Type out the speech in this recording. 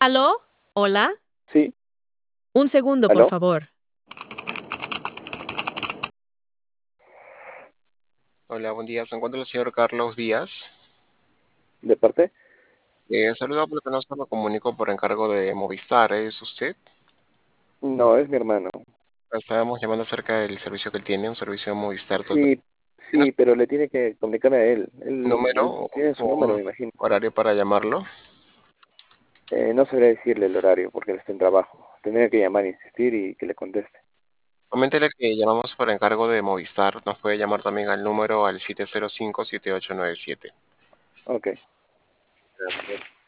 ¿Aló? ¿Hola? Sí, Un segundo, por ¿aló? favor. Hola, buen día. Se encuentra el señor Carlos Díaz. ¿De parte? Saluda porque no se me comunico por encargo de Movistar. ¿Es usted? No, es mi hermano. Estábamos llamando acerca del servicio que él tiene, un servicio de Movistar total. Sí, ¿Tiene sí, pero le tiene que comunicar a él. un número Él tiene su o número, un me imagino. horario para llamarlo? No sabría decirle el horario porque él está en trabajo. Tendría que llamar, insistir y que le conteste. Coméntele que llamamos por encargo de Movistar. Nos puede llamar también al número al 705-7897. Ok.